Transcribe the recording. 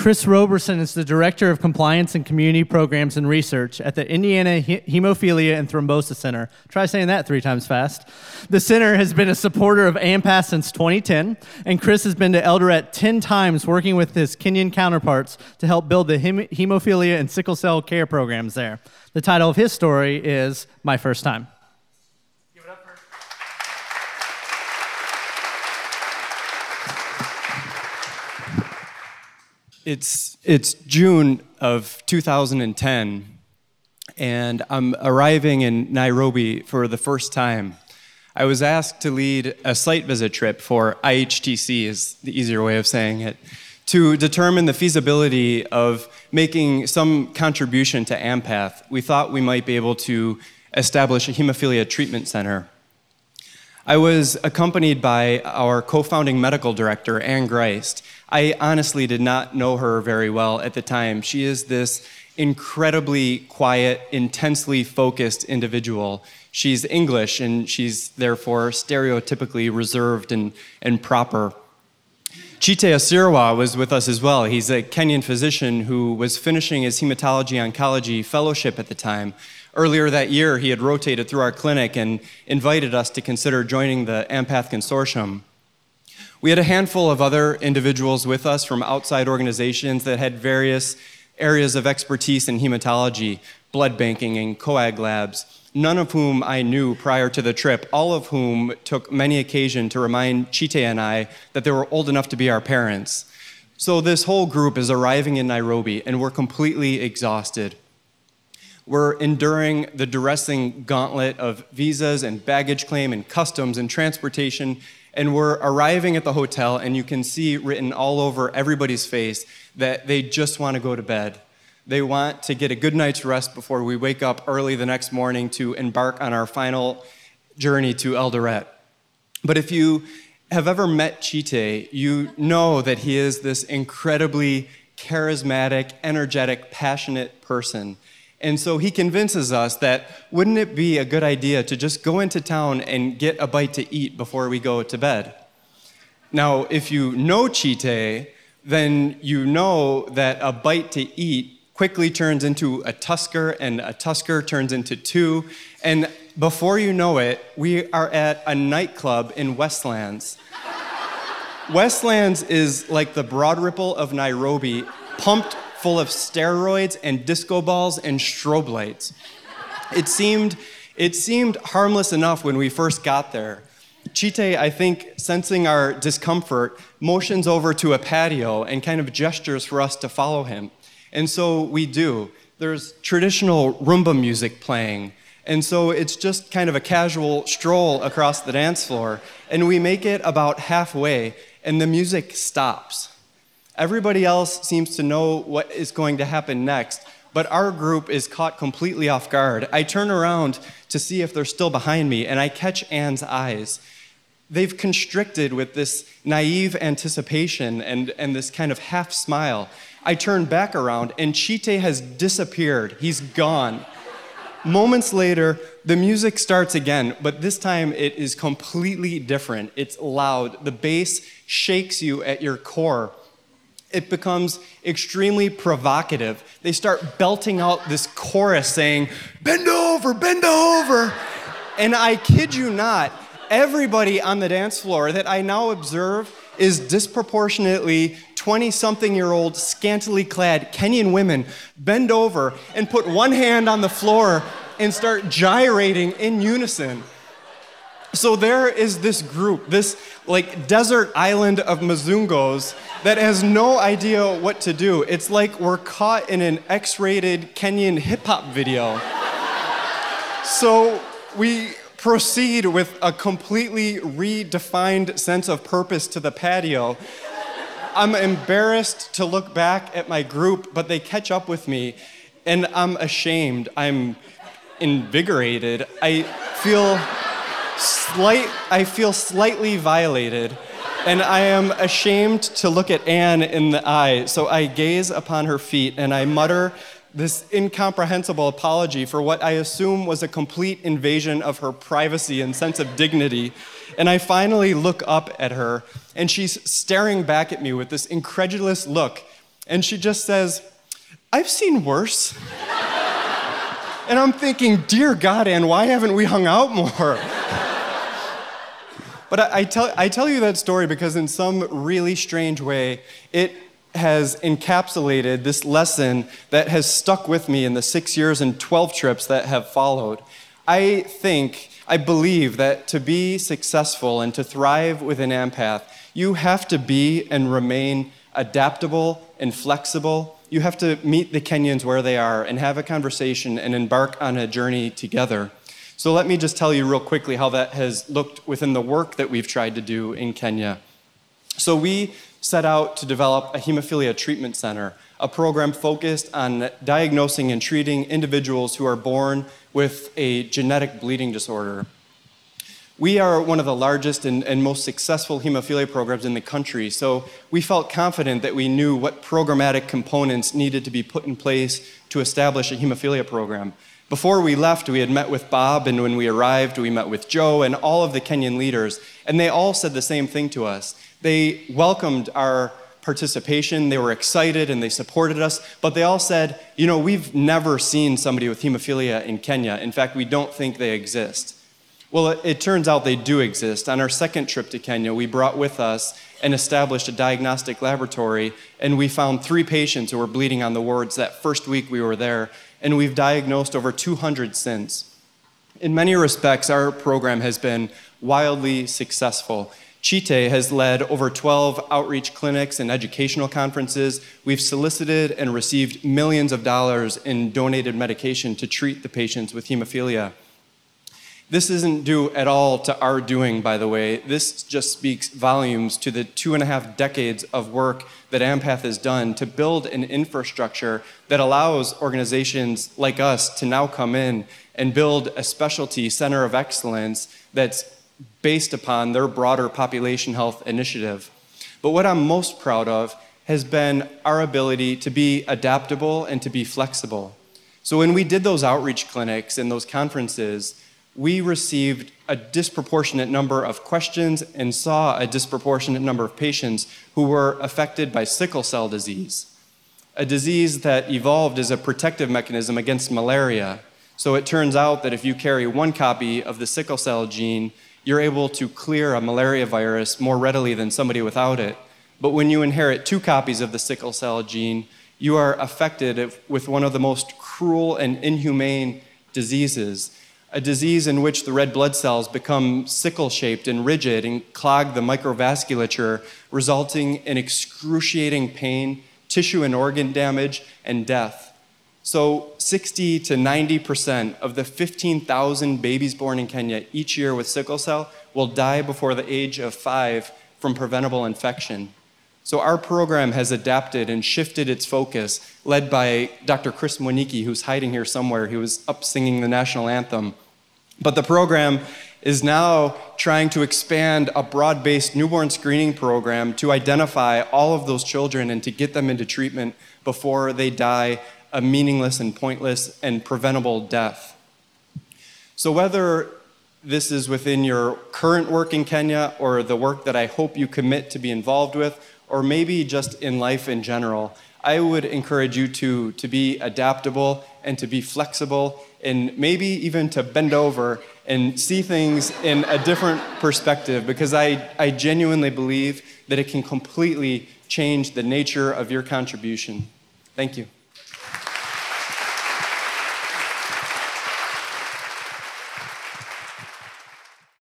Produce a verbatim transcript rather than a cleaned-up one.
Chris Roberson is the Director of Compliance and Community Programs and Research at the Indiana He- Hemophilia and Thrombosis Center. Try saying that three times fast. The center has been a supporter of AMPATH since twenty ten, and Chris has been to Eldoret ten times working with his Kenyan counterparts to help build the hem- hemophilia and sickle cell care programs there. The title of his story is My First Time. It's it's June of two thousand ten, and I'm arriving in Nairobi for the first time. I was asked to lead a site visit trip for I H T C, is the easier way of saying it, to determine the feasibility of making some contribution to AMPATH. We thought we might be able to establish a hemophilia treatment center. I was accompanied by our co-founding medical director, Ann Greist. I honestly did not know her very well at the time. She is this incredibly quiet, intensely focused individual. She's English, and she's therefore stereotypically reserved and, and proper. Chite Asirwa was with us as well. He's a Kenyan physician who was finishing his hematology oncology fellowship at the time. Earlier that year, he had rotated through our clinic and invited us to consider joining the AMPATH Consortium. We had a handful of other individuals with us from outside organizations that had various areas of expertise in hematology, blood banking, and coag labs, none of whom I knew prior to the trip, all of whom took many occasion to remind Chite and I that they were old enough to be our parents. So this whole group is arriving in Nairobi, and we're completely exhausted. We're enduring the duressing gauntlet of visas and baggage claim and customs and transportation, and we're arriving at the hotel, and you can see written all over everybody's face that they just want to go to bed. They want to get a good night's rest before we wake up early the next morning to embark on our final journey to Eldoret. But if you have ever met Chite, you know that he is this incredibly charismatic, energetic, passionate person. And so he convinces us that wouldn't it be a good idea to just go into town and get a bite to eat before we go to bed? Now, if you know Chite, then you know that a bite to eat quickly turns into a tusker, and a tusker turns into two. And before you know it, we are at a nightclub in Westlands. Westlands is like the Broad Ripple of Nairobi, pumped full of steroids and disco balls and strobe lights. It seemed, it seemed harmless enough when we first got there. Chite, I think, sensing our discomfort, motions over to a patio and kind of gestures for us to follow him. And so we do. There's traditional Rumba music playing. And so it's just kind of a casual stroll across the dance floor. And we make it about halfway, and the music stops. Everybody else seems to know what is going to happen next, but our group is caught completely off guard. I turn around to see if they're still behind me, and I catch Anne's eyes. They've constricted with this naive anticipation and, and this kind of half smile. I turn back around, and Chite has disappeared. He's gone. Moments later, the music starts again, but this time it is completely different. It's loud. The bass shakes you at your core. It becomes extremely provocative. They start belting out this chorus saying, "Bend over, bend over." And I kid you not, everybody on the dance floor that I now observe is disproportionately twenty-something-year-old, scantily clad Kenyan women bend over and put one hand on the floor and start gyrating in unison. So there is this group, this like desert island of Mzungos that has no idea what to do. It's like we're caught in an X-rated Kenyan hip-hop video. So we proceed with a completely redefined sense of purpose to the patio. I'm embarrassed to look back at my group, but they catch up with me, and I'm ashamed. I'm invigorated. I feel slight. I feel slightly violated, and I am ashamed to look at Anne in the eye. So I gaze upon her feet, and I mutter this incomprehensible apology for what I assume was a complete invasion of her privacy and sense of dignity. And I finally look up at her, and she's staring back at me with this incredulous look. And she just says, "I've seen worse." And I'm thinking, dear God, Ann, why haven't we hung out more? But I, I, tell, I tell you that story because in some really strange way, it has encapsulated this lesson that has stuck with me in the six years and twelve trips that have followed. I think, I believe that to be successful and to thrive within AMPATH, you have to be and remain adaptable and flexible. You have to meet the Kenyans where they are and have a conversation and embark on a journey together. So let me just tell you real quickly how that has looked within the work that we've tried to do in Kenya. So we set out to develop a hemophilia treatment center, a program focused on diagnosing and treating individuals who are born with a genetic bleeding disorder. We are one of the largest and, and most successful hemophilia programs in the country, so we felt confident that we knew what programmatic components needed to be put in place to establish a hemophilia program. Before we left, we had met with Bob, and when we arrived, we met with Joe and all of the Kenyan leaders, and they all said the same thing to us. They welcomed our participation, they were excited, and they supported us, but they all said, you know, we've never seen somebody with hemophilia in Kenya. In fact, we don't think they exist. Well, it, it turns out they do exist. On our second trip to Kenya, we brought with us and established a diagnostic laboratory, and we found three patients who were bleeding on the wards that first week we were there, and we've diagnosed over two hundred since. In many respects, our program has been wildly successful. Chite has led over twelve outreach clinics and educational conferences. We've solicited and received millions of dollars in donated medication to treat the patients with hemophilia. This isn't due at all to our doing, by the way. This just speaks volumes to the two and a half decades of work that AMPATH has done to build an infrastructure that allows organizations like us to now come in and build a specialty center of excellence that's based upon their broader population health initiative. But what I'm most proud of has been our ability to be adaptable and to be flexible. So when we did those outreach clinics and those conferences, we received a disproportionate number of questions and saw a disproportionate number of patients who were affected by sickle cell disease, a disease that evolved as a protective mechanism against malaria. So it turns out that if you carry one copy of the sickle cell gene, you're able to clear a malaria virus more readily than somebody without it. But when you inherit two copies of the sickle cell gene, you are affected with one of the most cruel and inhumane diseases, a disease in which the red blood cells become sickle-shaped and rigid and clog the microvasculature, resulting in excruciating pain, tissue and organ damage, and death. So sixty to ninety percent of the fifteen thousand babies born in Kenya each year with sickle cell will die before the age of five from preventable infection. So our program has adapted and shifted its focus, led by Doctor Chris Mwaniki, who's hiding here somewhere. He was up singing the national anthem. But the program is now trying to expand a broad-based newborn screening program to identify all of those children and to get them into treatment before they die a meaningless and pointless and preventable death. So whether this is within your current work in Kenya or the work that I hope you commit to be involved with, or maybe just in life in general, I would encourage you to, to be adaptable and to be flexible and maybe even to bend over and see things in a different perspective, because I, I genuinely believe that it can completely change the nature of your contribution. Thank you.